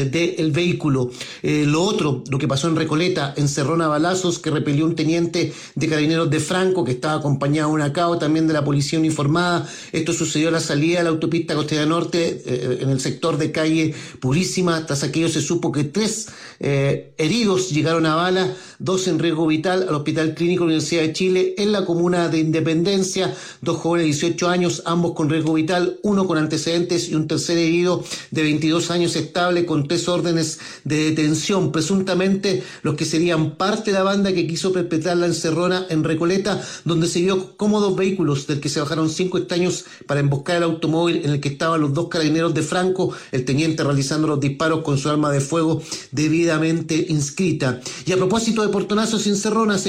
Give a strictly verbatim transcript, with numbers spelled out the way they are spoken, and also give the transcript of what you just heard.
del vehículo. Eh, lo otro, lo que pasó en Recoleta, encerrón a balazos que repelió un teniente de Carabineros de Franco que estaba acompañado de una cabo también de la policía uniformada. Esto sucedió a la salida de la autopista Costanera Norte, eh, en el sector de calle Purísima. Tras aquello se supo que tres eh, heridos llegaron a bala, dos en riesgo vital al Hospital Clínico de la Universidad de Chile en la comuna de Independencia, dos jóvenes de dieciocho años, ambos con riesgo vital, uno con antecedentes y un tercer herido de veintidós años estable con tres órdenes de detención, presuntamente los que serían parte de la banda que quiso perpetrar la encerrona en Recoleta, donde se vio cómo dos vehículos del que se bajaron cinco extraños para emboscar el automóvil en el que estaban los dos carabineros de Franco, el teniente realizando los disparos con su arma de fuego debidamente inscrita. Y a propósito de portonazos y encerronas,